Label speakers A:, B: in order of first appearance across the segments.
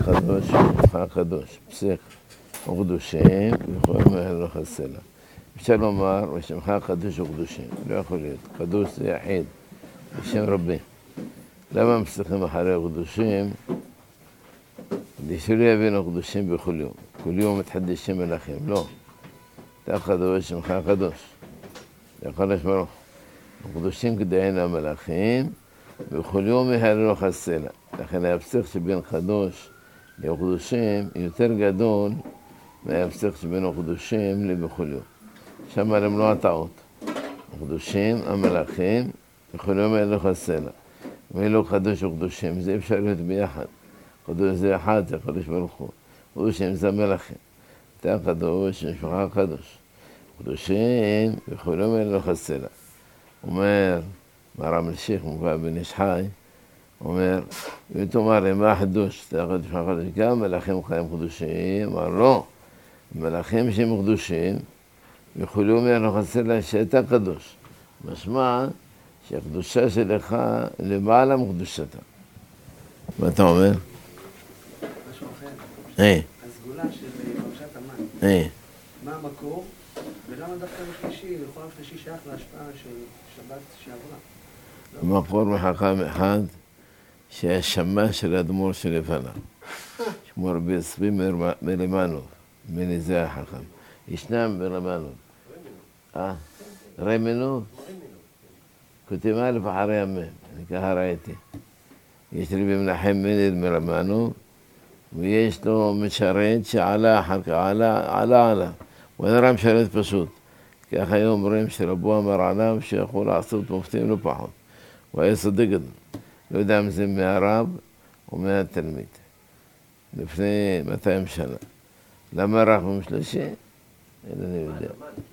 A: קדוש ומך קדוש, פסיק וקדושים וכל מהלך הסלע. אפשר לומר, ושמך קדוש וקדושים, לא יכול להיות, קדוש זה יחיד, בשם רבי. למה מסתכלים אחרי הקדושים? כדי שלא יבינו קדושים בכל יום. כל יום מתחדשים מלאכים, לא. אתה קדוש, שמך קדוש. הקדוש ברוך הוא. הקדושים כדאינו המלאכים, בכל יום מהלך הסלע. לכן ההפסק שבין קדוש לקדושים יותר גדול מההפסק שבין הקדושים לבכל יום. שם למנוע טעות. הקדושים, המלאכים, בכל יום מהלך הסלע. ואילו קדוש וקדושים, זה אפשר להיות ביחד. קדוש זה אחד, זה הקדוש ברוך הוא. קדושים זה המלאכים. אתה קדוש, משפחה קדוש. קדושים, בכל יום מהלך הסלע. אומר, מרם אלשיך, מובא בן איש חי, אומר, ותאמר, מה החידוש? אתה קדוש, משפחה קדוש, גם מלאכים חיים קדושים? אמר, לא. מלאכים שהם קדושים, בכל יום מהלך הסלע שאתה קדוש. משמע, שהקדושה שלך למעלה מקדושתה. מה אתה אומר?
B: משהו אחר. הסגולה של פרשת המן. מה המקור? ולמה דווקא בשלישי, לכל השלישי שייך להשפעה של שבת שעברה?
A: המקור מחכם אחד, שהשמה של האדמו"ר שלפניו. שמו רבי צבי מרמנוב, מזה החכם. ישנם מרמנוב. רמנוב? כותב א' אחרי המם, אני ככה ראיתי. יש לי במנחם מנד מרמנו, ויש לו משרת שעלה אחר כך, עלה. הוא היה משרת פשוט. כך היום אומרים שרבו אמר עליו שיכול לעשות מופתים לא פחות. הוא היה צדיק גדול. לא יודע אם זה מהרב או מהתלמיד. לפני 200 שנה. למה רק במשלשי? אני יודע.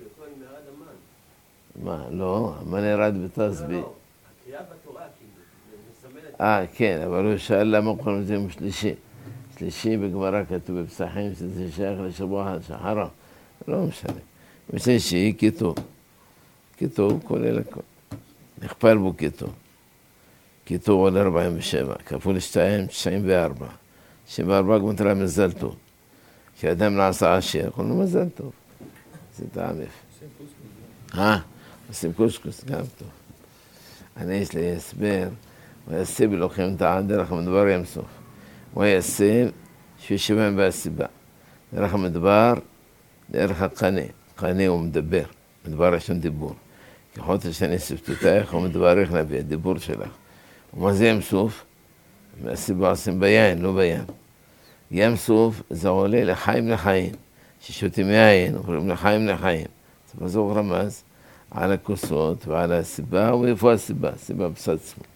A: מה, לא, המן ירד בתסבי.
C: הקריאה בתורה, מסמלת.
A: כן, אבל הוא שאל למה קוראים לזה יום שלישי. שלישי בגמרא כתוב בפסחים שזה שייך לשבוע שחרה. לא משנה. בשלישי כיתוב. כיתוב כולל הכל. נכפל בו כיתוב. כיתוב עולה 47, כפול 2, 94. 74 גמטרה מזל טוב. כשאדם נעשה עשיר, קוראים לו מזל טוב. זה טעם יפה. עושים קושקוס, גם טוב. אני יש לי הסבר, הוא יעשה בלוקחים את העד דרך המדבר ים סוף. הוא יעשה שישבן בהסיבה. דרך המדבר, דרך הקנה. קנה הוא מדבר, מדבר ראשון דיבור. ככל שאני ספתותייך, הוא מדברך נביא, הדיבור שלך. ומה זה ים סוף? מהסיבה עושים ביין, לא בים. ים סוף זה עולה לחיים לחיים. ששותים יין, עוברים לחיים לחיים. זה בזור רמז. על הכוסות ועל הסיבה, ואיפה הסיבה? הסיבה בסד עצמו.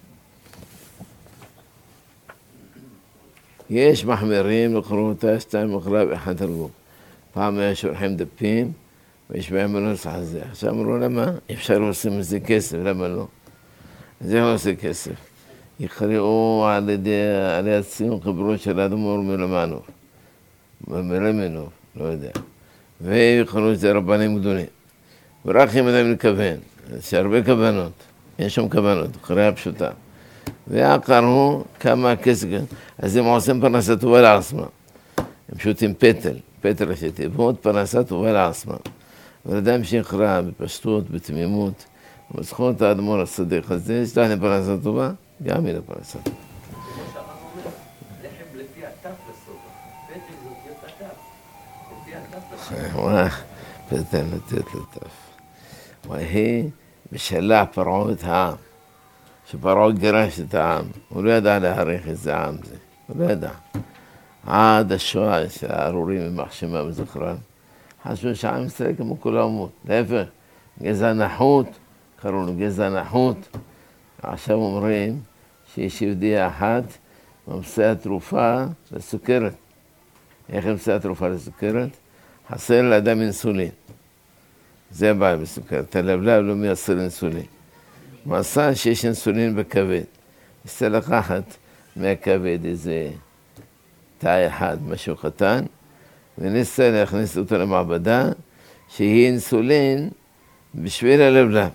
A: יש מחמירים לקרוא אותה 2 מקרא ו1 תרגום. פעם היה שולחים דפים, ויש בהם בנוסח הזה. עכשיו אמרו למה? אפשר לעושים מזה כסף, למה לא? זה לא עושה כסף. יקראו על ידי הציון חברו של האדמו"ר מרמנוב, לא יודע. ויקראו את זה רבנים גדולים. ורק אם אדם לכוון, יש הרבה כוונות, אין שום כוונות, קריאה פשוטה. והקראו כמה כסף, אז הם עושים פרנסה טובה לעצמם. הם שותים פטל שתיבות, פרנסה טובה לעצמם. אבל אדם שיקרא בפשטות, בתמימות, בזכות האדמו"ר הצדיק הזה, יש להם פרנסה טובה, גם היא לפרנסה טובה.
C: לחם לפי הטף לסוף, פטל זאת להיות הטף.
A: פטל לתת לטף. והיא משלה פרעה את העם, שפרעה גירש את העם, הוא לא ידע להעריך איזה עם זה, הוא לא ידע. עד השואה שהארורים יימח שמם וזכרם, חשבו שעם ישראל כמו כל האומות, להפך, גזע נחות, קראו לו גזע נחות, עכשיו אומרים שיש יהודייה אחת, ממציאה תרופה לסוכרת. איך ממציאה תרופה לסוכרת? חסר לאדם אינסולין. זה הבעיה בסוכרת, הלבלב לא מייצר אינסולין. הוא עשה שיש אינסולין בכבד. ניסה לקחת מהכבד איזה תא אחד, משהו קטן, וניסה להכניס אותו למעבדה, שהיא אינסולין בשביל הלבלב.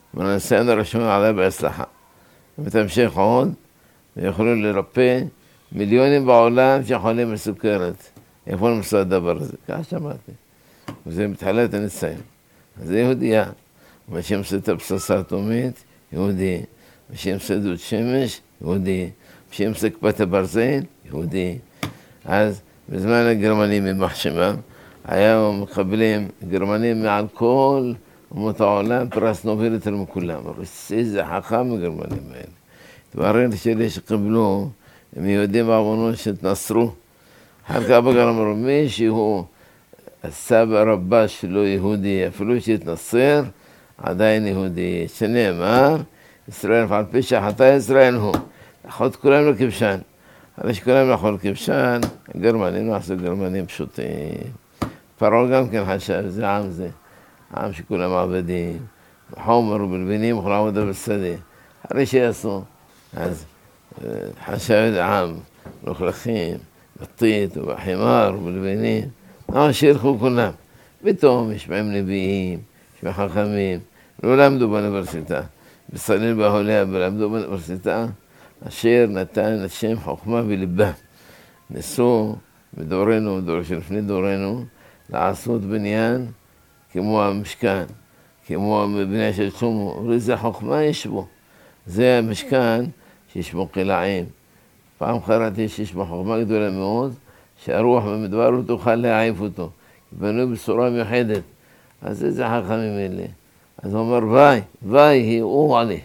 A: והניסיון הראשון עלה בהצלחה. ותמשיך עוד, ויכולו לרפא מיליונים בעולם שחולים בסוכרת. איפה נמצא הדבר הזה? ככה שמעתי. וזה מתחילת הניסיון. אז זה יהודייה. מי שעושה את הפצצה האטומית, יהודי. מי שעושה דוד שמש, יהודי. מי שעושה כיפת הברזל, יהודי. אז בזמן הגרמנים יימח שמם, היו מקבלים גרמנים מעל כל אומות העולם פרס נובל יותר מכולם. איזה חכם הגרמנים האלה. התברר שלי שקיבלו, הם יהודים בעוונות שהתנסרו. אחר כך בגלל אמרו, מי שהוא הסבא רבא שלו יהודי, אפילו שהתנסר, עדיין יהודי. שנאמר, ישראל, ועל פי שחטא ישראל הוא. לאכול כולם לכבשן. אחרי שכולם לאכול כבשן, הגרמנים לא עשו גרמנים פשוטים. פרעה גם כן חשב, זה עם זה. עם שכולם עבדים. חומר ובלבנים יכולה לעבודה בשדה. אחרי שיעשו. אז חשב עם, מלוכלכים, בטיט ובחימר ובלבנים. שילכו כולם. פתאום יש בהם נביאים, יש בהם חכמים. לא למדו באוניברסיטה. בסליל בהוליה ולמדו באוניברסיטה. אשר נתן השם חוכמה בליבם. ניסו בדורנו, דור שלפני דורנו, לעשות בניין כמו המשכן, כמו הבניין של שלמה. איזה חוכמה יש בו. זה המשכן שיש בו קלעים. פעם קראתי שיש בו חוכמה גדולה מאוד, שהרוח במדבר לא תוכל להעיף אותו. בנו בצורה מיוחדת. אז איזה חכמים אלה. אז הוא אומר, וי, הוא עלי,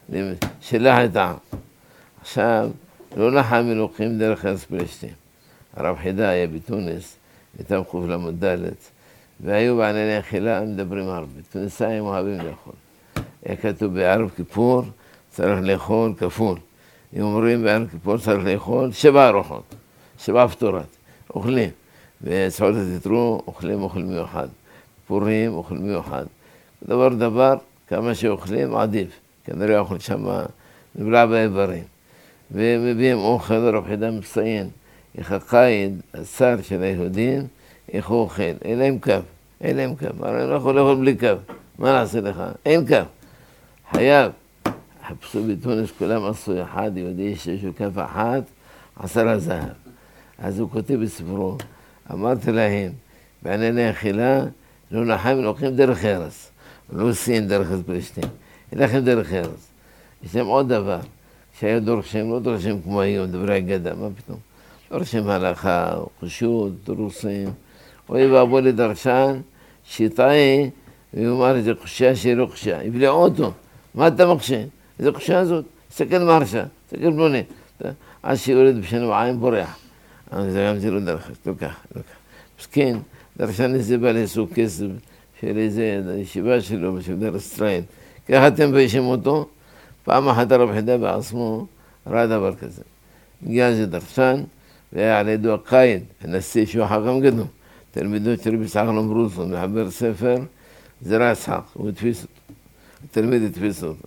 A: שלח את העם. עכשיו, לא נחם אלוקים דרך ארץ פלשתים. הרב חידה היה בתוניס, איתם חוב למודלת, והיו בענייני אכילה מדברים הרבה. תוניסאים אוהבים לאכול. היה כתוב בערב כיפור, צריך לאכול כפול. אם אומרים בערב כיפור צריך לאכול 7 ארוחות, 7 פטורות, אוכלים. וצחות התתרו, אוכלים אוכל מיוחד. פורים, אוכל מיוחד. דבר, כמה שאוכלים עדיף. כנראה אוכל שם נבלע באיברים. ומביאים אוכל, רב חידה מציין, איך הקייד, השר של היהודים, איך הוא אוכל. אין להם קו. הרי לא יכול לאכול בלי קו. מה נעשה לך? אין קו. חייב. חפשו בתוניס, כולם עשו אחד, יהודי שיש לו כף אחת, 10 זהב. אז הוא כותב בספרו, אמרתי להם, בענייני אכילה, לא נחם אלוקים דרך ארץ. לא סין דרך ארץ פלשתים. אין לכם דרך ארץ. יש להם עוד דבר. שהיו דורשים, לא דורשים כמו היום, דברי אגדה, מה פתאום? דורשים הלכה, חושות, דרוסים. אוי ואבוא לדרשן, שיטעה, ויאמר איזה חושה שהיא לא חושה. יבלעו אותו. מה אתה מחשה? איזה חושה הזאת? תסתכל מרשה, תסתכל בלוני. אז שיורד בשנו עין בורח. זה גם זה לא דרש, לא ככה. מסכן, דרשן איזה בא לעשו כסף של איזה ישיבה שלו, בשביל דרך ישראל. ככה אתם מביישים אותו? פעם אחת הרב חידה בעצמו ראה דבר כזה. הגיע איזה דרשן, והיה על ידו הקייד, הנשיא שהוא חכם גדול. תלמידו של רבי יצחק לומברוסון, מחבר ספר, זרע יצחק, הוא התפיס אותו. התלמיד התפיס אותו.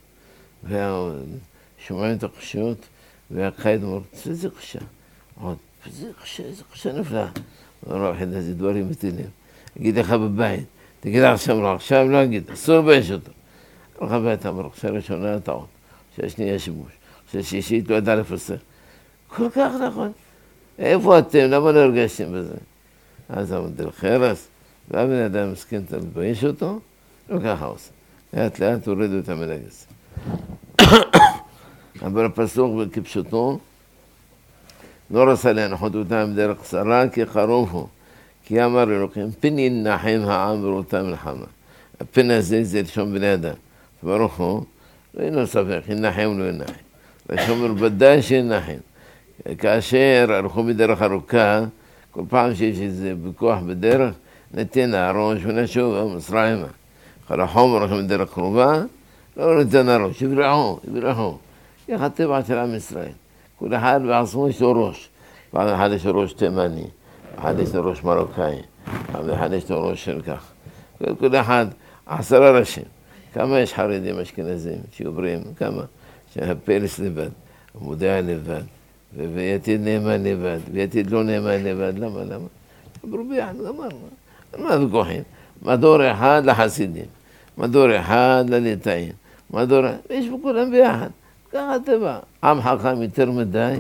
A: ושומעים את החושות, והקייד אומר, איזה חושה. עוד, איזה חושה נפלאה. הרב חידה, זה דברים מטילים. אגיד לך בבית, תגיד עכשיו לא אגיד, אסור לבייש אותו. הלך הביתה, אמר, עכשיו ראשונה טעות. שהשנייה שימוש, שהשישית לא ידע לפסח. כל כך נכון. איפה אתם? למה לא הרגשתם בזה? אז אמרת דרך ארץ, והבן אדם מסכן, אתה מתבייש אותו? לא ככה עושה. לאט הורידו את המנגס. אבל הפסוק כפשוטו, לא רצה להנחות אותם דרך קצרה, כי חרוב הוא. כי אמר אלוקים, פן ינחם העם באותה מלחמה. הפן הזה זה לשון בני אדם. ברוך הוא, לא אינו ספק, ינחם לא ינחם. ושאומר, ודאי שינחם. כאשר הלכו בדרך ארוכה, כל פעם שיש איזה בכוח בדרך, נתן הראש ונשוב, מצרימה. כל החומר הולכים בדרך קרובה, לא נתן הראש, יברחו. כך הטבע של עם ישראל. כל אחד בעצמו יש לו ראש. פעם אחד יש לו ראש תימני, אחד יש לו ראש מרוקאי, פעם אחד יש לו ראש של כך. כל אחד 10 ראשים. כמה יש חרדים אשכנזים שיוברים? כמה? שהפלס לבד, המודע לבד, ויתיד נאמן לבד, ויתיד לא נאמן לבד. למה? אמרו ביחד, גמרנו. מה הוויכוחים? מדור אחד לחסידים, מדור אחד לליטאים, מדור... יש בכולם ביחד. ככה טבע. עם חכם יותר מדי,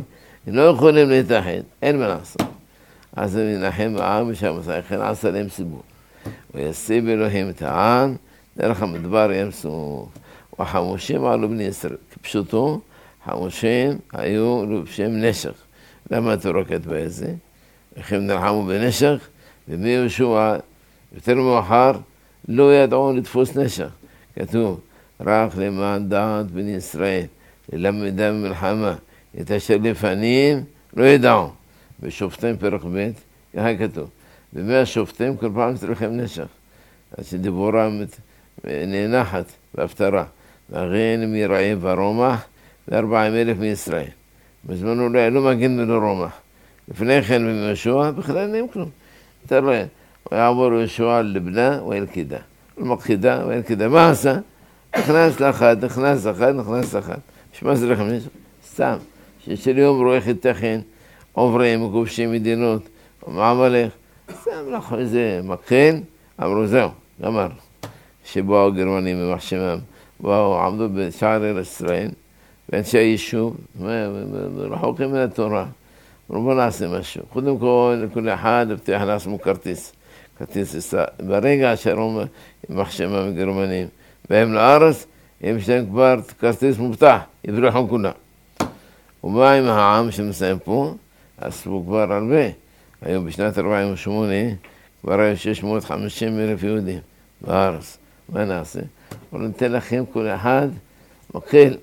A: לא יכולים להתאחד, אין מה לעשות. אז זה מנחם העם ושם לכן עשה להם סיבוב. ויסיב אלוהים את העם, דרך המדבר ים סוף. והחמושים עלו בני ישראל. כפשוטו, חמושים היו לובשם נשך. למה התורה כתבה את זה? איך הם נלחמו בנשך, ומיהושע יותר מאוחר לא ידעו לתפוס נשך. כתוב, רק למען דעת בני ישראל, ללמדם במלחמה, את אשר לפנים לא ידעו. בשופטים פרק ב', ככה כתוב. השופטים כל פעם צריכים נשך. אז שדיבורה נאנחת בהפטרה. והגן מרעב ורומח ו40,000 מישראל. בזמנו לא העלו מגן ולא רומח. לפני כן ביהושע בכלל אין כלום. אתה רואה, הוא יעבור יהושע לבנה ואל-קידה. למקחידה ואל-קידה. מה עשה? נכנס לאחד, נכנס לאחד. שמה זה לכם נשך? סתם. של יום רואה חיתכן, עוברים, כובשים מדינות, מעמלך. סתם לך איזה מקל, אמרו זהו, גמר. שבאו הגרמנים במחשמם, באו, עמדו בשער ארץ ישראל, ואנשי היישוב, רחוקים מן התורה. בוא נעשה משהו. קודם כל, לכל אחד הבטיח לעצמו כרטיס עסקה. ברגע שהראו מחשמם הגרמנים, והם לארץ, הם שלהם כבר כרטיס מובטח, יברחו כולם. ומה עם העם שמסיים פה? עשו כבר הרבה. היום בשנת 48 כבר היו 650,000 יהודים בארץ. מה נעשה? אבל ניתן לכם כל אחד מקל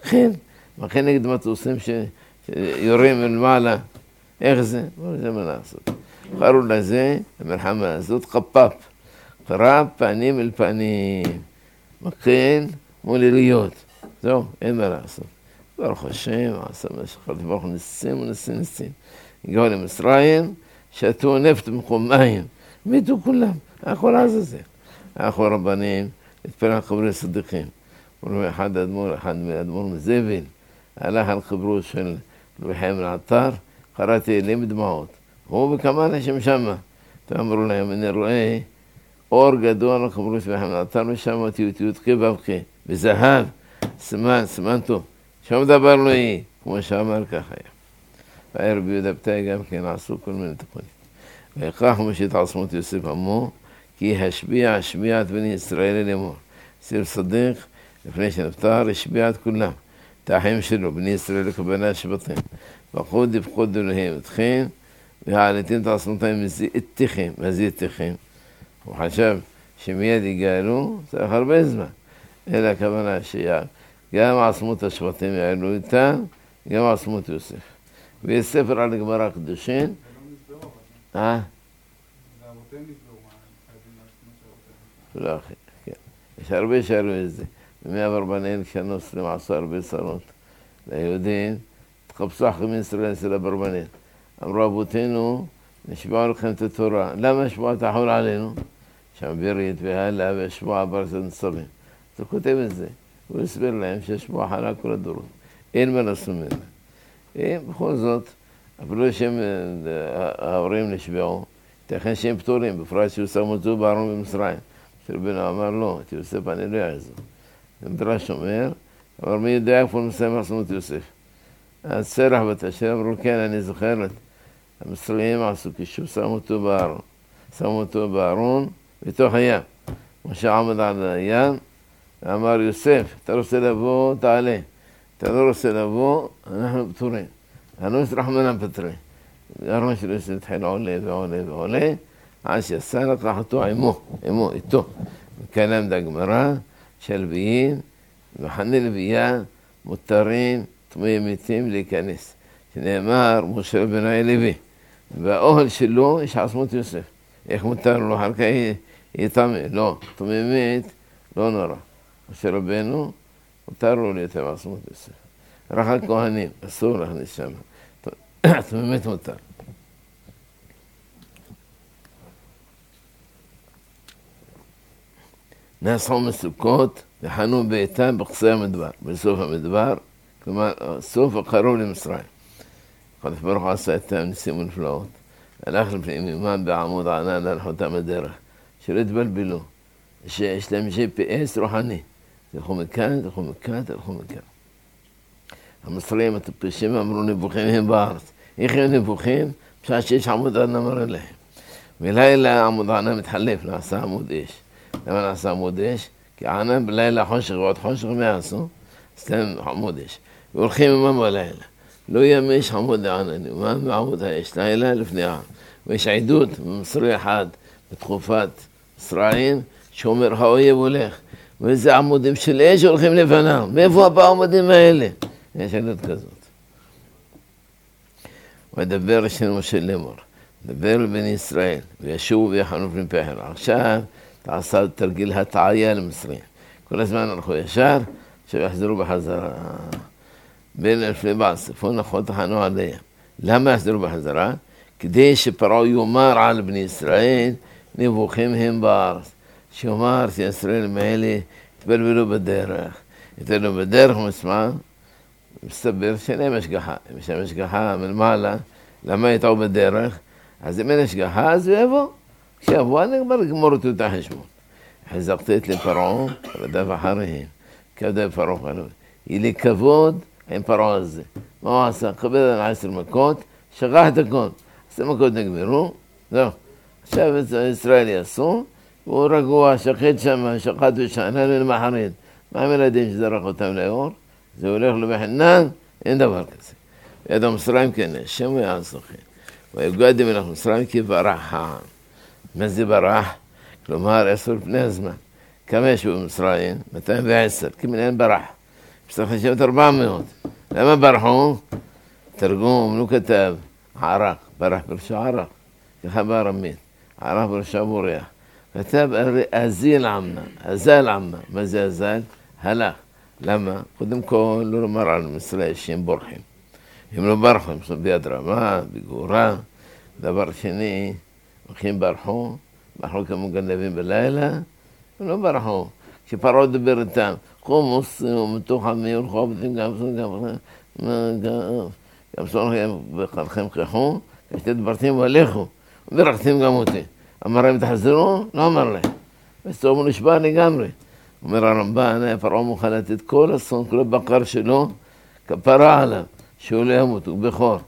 A: נגד מטוסים שיורים מלמעלה. איך זה? זה מה לעשות. קראו לזה, המלחמה הזאת, קרב פנים אל פנים. מקל מול עיריות. זהו, אין מה לעשות. ברוך השם, עשה משך, ברוך ניסים וניסים. הגיעו למצרים, שתו נפט במקום מים, מתו כולם, הכל עזאזל. הלכו רבנים, התפלל על קברי צדיקים. אחד מאדמו"ר מזבל, הלך על קברו של רבי חיים אלעטר, קרא תהילים בדמעות. הוא וכמה אנשים שמה. ואמרו להם, אני רואה אור גדול על קברו של רבי חיים אלעטר, ושם אותיות כבבכה, בזהב, סימן טוב. שם דבר לא יהיה, כמו שאמר ככה היה. והערב יהודה פתאי גם כן עשו כל מיני תקונים. וכך משית עצמות יוסף עמו, כי השביע את בני ישראל לאמור. סיר צדיק, לפני שנפטר, השביע את כולם. את האחים שלו, בני ישראל לקבלי השבטים. וחוד יפקוד אלוהים אתכם, והעליתם את עצמותיהם איתכם. מה זה איתכם? הוא חשב שמיד יגאלו, צריך הרבה זמן. אלא הכוונה גם עצמות השבטים יעלו איתם, גם עצמות יוסף. ויש ספר על הגמרא הקדושין. לא אחי, כן. יש הרבה שאלו את זה. ומהברבנן כשהנוצרים עשו הרבה צרות ליהודים, תחפשו אחרים ישראל אצל הברבנן. אמרו אבותינו, נשבעו לכם את התורה. למה השבועה תחול עלינו? שם ברית והלאה והשבועה ברצת נצרים. אז הוא כותב את זה. הוא הסביר להם שהשבועה חלה כל הדורות. אין מה לעשות ממנה. בכל זאת, אפילו שהם ההורים נשבעו, תכן שהם פטורים, בפרט שיוסף מצאו בארון במצרים. שרבנו אמר לא, את יוסף אני לא אעזור. המדרש אומר, אבל מי יודע איפה מסיים עצמות יוסף. אז סרח בת אשר אמרו כן, אני זוכרת. המצרים עשו כשוב, שמו אותו בארון בתוך הים. משה עמד על הים, אמר יוסף, אתה רוצה לבוא, תעלה. אתה לא רוצה לבוא, אנחנו פטורים. הנוס רחמנם פטרי. ארון של יוסף התחיל עולה, עד שיצא לקח אותו עמו, איתו. מכאן הגמרא שהלוויים, מחנה לוויה, מותרים, טמאי מתים להיכנס. שנאמר, משה רבנו לוי. והאוהל שלו יש עצמות יוסף. איך מותר לו? אחר כך יהיה טמא. לא, טמא מת, לא נורא. משה רבנו, מותר לו להיות עם עצמות יוסף. רק הכהנים, אסור להכניס שם. טמא מת מותר. נסעו מסוכות וחנו ביתם בקצה המדבר, בסוף המדבר, כלומר, סוף הקרוב למצרים. הקדוש ברוך הוא עשה איתם ניסים ונפלאות. הלך לפני עמם בעמוד ענן על חותם הדרך, שלא התבלבלו, שיש להם GPS רוחני. תלכו מכאן. המצרים הטיפשים אמרו נבוכים הם בארץ. איך הם נבוכים? בשעה שיש עמוד ענן מראה להם. בלילה עמוד ענן מתחלף, נעשה עמוד אש. למה נעשה עמוד אש? כי ענן בלילה חושך ועוד חושך מה יעשו? סתם עמוד אש. והולכים עמם בלילה. לא ימש עמוד הענן, עמם בעמוד האש, לילה לפני העם. ויש עדות במצרי אחד בתקופת מצרים, שאומר האויב הולך. ואיזה עמודים של אש הולכים לפניו. מאיפה הבא העמודים האלה? יש עדות כזאת. ודבר השם משה לאמור, דבר לבני ישראל, וישובו ויחנו פני פחר. עכשיו תעשה תרגיל הטעיה למצרים. כל הזמן הלכו ישר, עכשיו יחזרו בחזרה. בין אלפי בעשפון נכון תחנו עליהם. למה יחזרו בחזרה? כדי שפרעה יאמר על בני ישראל, נבוכים הם בארץ. שיאמר שישראל האלה יתבלבלו בדרך. יתבלבלו בדרך ומשמע, מסתבר שאין להם השגחה. אם יש להם השגחה מלמעלה, למה יטעו בדרך? אז אם אין השגחה, אז הוא יבוא. כשיבוא, אני כבר אגמור אותו את החשבון. חזקתי את לפרעה, רדף אחריהם. כבדה פרעה חלוי. יהיה לי כבוד עם פרעה הזה. מה הוא עשה? כבד על 10 מכות, שכח את הכל. 10 מכות נגמרו, זהו. עכשיו ישראל יעשו, והוא רגוע, שחט שם, שחט ושענן ולמחריד. מה עם ילדים שזרק אותם לאור? זה הולך לבחנן, אין דבר כזה. יד המצרים כן, השם הוא יעשו כן. ויגד מלך מצרים כי ברח העם. מה זה ברח? כלומר, 10 לפני הזמן. כמה יש במצרים? 210, כמעט ברח. צריך לשבת 400. למה ברחו? תרגום, לא כתב, ערק, ברח פרשו ערק. ככה בארמית. ערק פרשו בורח. כתב אזיל עמה, אזל עמה. מה זה אזל? הלך. למה? קודם כל, לא לומר על מצרים שהם בורחים. הם לא ברחו, הם עושים ביד רמה, בגורה. דבר שני, הולכים ברחו כמו גנבים בלילה, הם לא ברחו. כשפרעה דבר איתם, קומו מתוך עמי הולכו עבדים גם סונחם וחלכם כחו, כשתדברתם והלכו, וברכתם גם אותי. אמר להם תחזרו? לא אמר להם. וסתום הוא נשבע לגמרי. אומר הרמב"ן, פרעה מוכן לתת כל אסון, כל הבקר שלו, כפרה עליו, שהוא לא ימות, הוא בכור.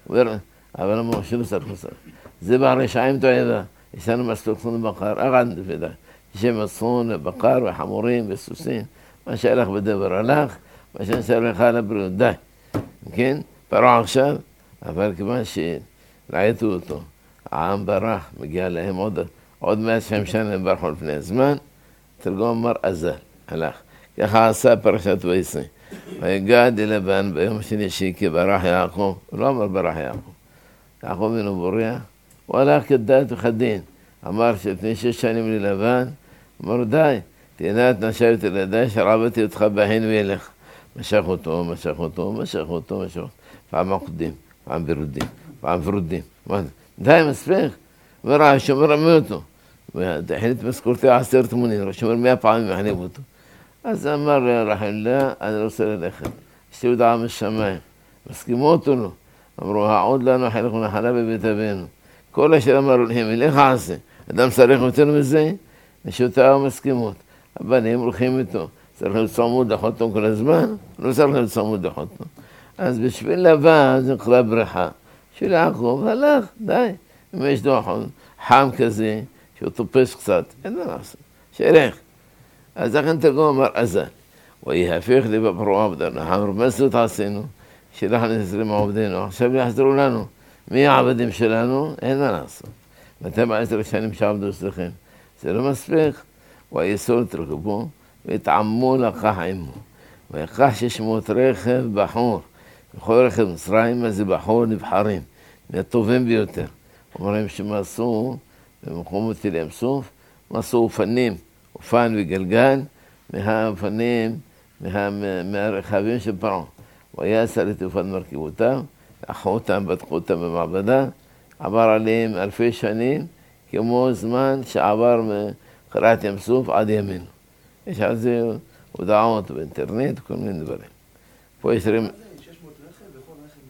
A: אבל אמרו שלא צריך לסר. זה ברשעים תועבה. יש לנו מסלוקסון בקר, אגן דפדה. יש מסלון בקר וחמורים וסוסים. מה שהלך בדבר הלך, מה שנשאר לך על הבריאות, די. כן? פרעה עכשיו, אבל כיוון שראיתו אותו, העם ברח, מגיע להם עוד 100 שנה הם ברחו לפני הזמן, תרגום אמר אזל, הלך. ככה עשה פרשת וישי. ויגד לבן ביום השני כי ברח יעקב, הוא לא אמר ברח יעקב. יעקב בנו בורח, הוא הלך כדת וכדין. אמר שלפני 6 שנים ללבן, אמר די, תהנה את נשבת לידי, שרבתי אותך בהן וילך. משך אותו, משך אותו, משך אותו, משך אותו. פעם עקודים, פעם ברודים, פעם ורודים. די, מספיק. אומר, השומר רמי אותו. ותחילת משכורתי 10 מונים, השומר 100 פעמים מחניב אותו. אז אמר רחלה, אני רוצה ללכת. אשתי הודעה משמיים. מסכימו אותו לו. אמרו, העוד לנו חלק ונחלה בבית אבינו. כל אשר אמרו להם, אלך עשה. אדם צריך יותר מזה, נשותיו מסכימות. הבנים הולכים איתו. צריך לצמוד לחותו כל הזמן, לא צריך לצמוד לחותו. אז בשביל לבן זה נקרא בריחה. של יעקב הלך, די. אם יש דוחון חם כזה, שהוא טופש קצת, אין מה לעשות. שילך. אז לכן תרגום אמר אזל. ויהפך לי בפרעה עבדנו. המרמסות עשינו, שלחנו 20 עובדינו. עכשיו יחזרו לנו. מי העבדים שלנו? אין מה לעשות. 210 שנים שעבדו אצלכם. זה לא מספיק. ויסור תרכבו, והתעמו לקח עמו. ויקח 600 רכב בחור. בכל רכב מצרים, מה זה בחור נבחרים. מהטובים ביותר. אומרים שמה עשו, במקומות ים סוף, מה עשו אופנים, אופן וגלגל, מהאופנים, מהרכבים של פרעה. ויעשה את אופן מרכיבותם, לקחו אותם, בדקו אותם במעבדה, עבר עליהם 1000 שנים, כמו זמן שעבר מחרת ים סוף עד ימינו. יש על זה הודעות באינטרנט, כל מיני דברים. פה יש
B: 600 רכב וכל רכב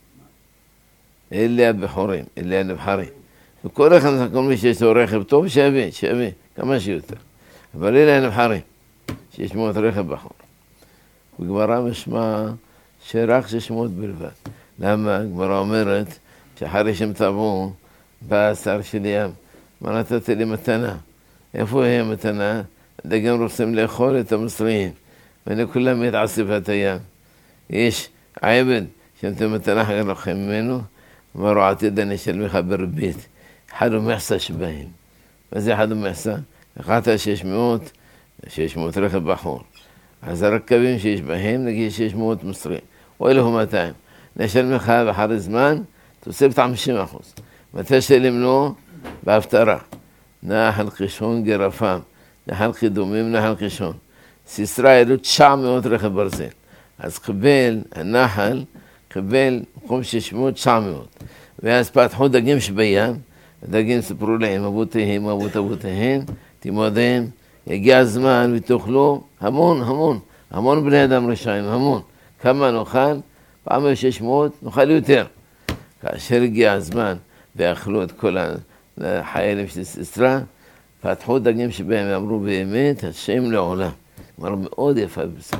B: מצרים.
A: אלה הבחורים, אלה הנבחרים. וכל רכב, כל מי שיש לו רכב טוב, שווה, כמה שיותר. אבל אלה הנבחרים, 600 רכב בחור. בגמרא משמע שרק 600 בלבד. למה? הגמרא אומרת שאחרי שהם טבעו, בא השר של ים, מה נתת לי מתנה? איפה היא המתנה? הדגים רוצים לאכול את המסריעים, ולכולם יתעשף את הים. יש עבד שנתן מתנה חגר לכם ממנו, אמרו עתיד אני אשלמך בריבית, אחד ומחסה שבהם. מה זה אחד ומחסה? לקחת 600 רכב בחור. אז הרכבים שיש בהם, נגיד 600 מסריעים, או 1,200. נשלמך באחר זמן, תוספת 50%. מתי שלם לו? בהפטרה. נחל קישון גרפם, נחל קידומים, נחל קישון. סיסרא העלו 900 רכב ברזל. אז הנחל קיבל מקום 600, 900. ואז פתחו דגים שבים, הדגים סיפרו להם, אבותיהם, אבותיהם, תימודיהם, יגיע הזמן ותאכלו המון בני אדם רשעים, המון. כמה נאכל? פעם 600, נאכל יותר. כאשר הגיע הזמן ואכלו את כל החיילים של סיסרא, פתחו דגים שבהם ואמרו באמת, השם לעולם. אמרו מאוד יפה בפסח.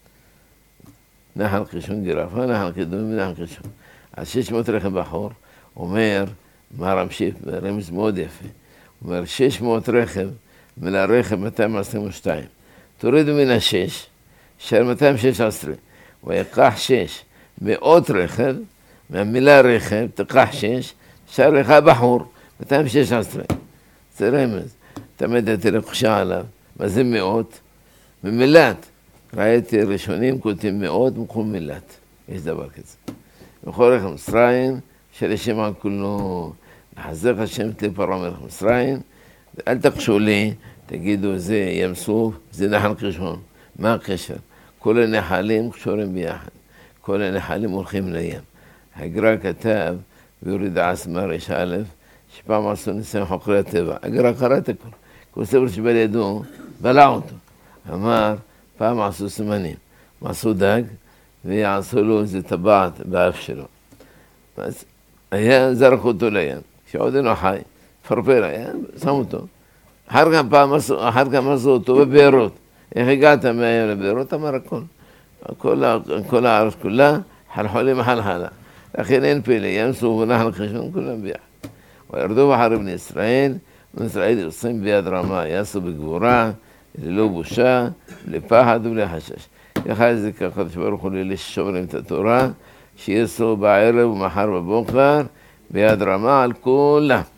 A: נחל קישון גרפה, נחל קידומים ונחל קישון. אז 600 רכב בחור, אומר, מה רמשיף, רמז מאוד יפה. אומר, 600 רכב, מלרכב 222. תורידו מן השש, שער 216. ויקח 6 מאות רכב, מהמילה רכב, תקח 6, שער לך בחור, 216. זה רמז. תמיד הייתי לחושה עליו. מה זה מאות? ממילת. ראיתי ראשונים כותבים מאות ומקום מילת. יש דבר כזה. בכל רכב מצרים, שלשם על כולו, לחזק השם תלי פרעה מלך מצרים, אל תקשו לי, תגידו, זה ים סוף, זה נחל קישון. מה הקשר? כל הנחלים קשורים ביחד. כל הנחלים הולכים לים. הגר"א כתב, ויוריד עסמה רש א', שפעם עשו ניסיון חוקרי הטבע. הגר"א קרא את הכל. כל ספר שבא לידו, בלע אותו. אמר, פעם עשו סימנים. עשו דג, ויעשו לו איזה טבעת באף שלו. אז זרקו אותו לים. כשעוד אינו חי, פרפר היה, שם אותו. אחר כך עשו אותו בבארות. איך הגעת מהים לבארות? אמר הכל. כל הארץ כולה, חלחולים חלחלה. לכן אין פלא, ים סוף ונחל קישון, כולם ביחד. וירדו אחרי בני ישראל, בני ישראל יוצאים ביד רמה, יעשו בגבורה, ללא בושה, לפחד ולחשש. ככה זה ככה, הקדוש ברוך הוא לאלה ששומרים את התורה, שיעשו בערב ומחר בבוקר, ביד רמה על כולם.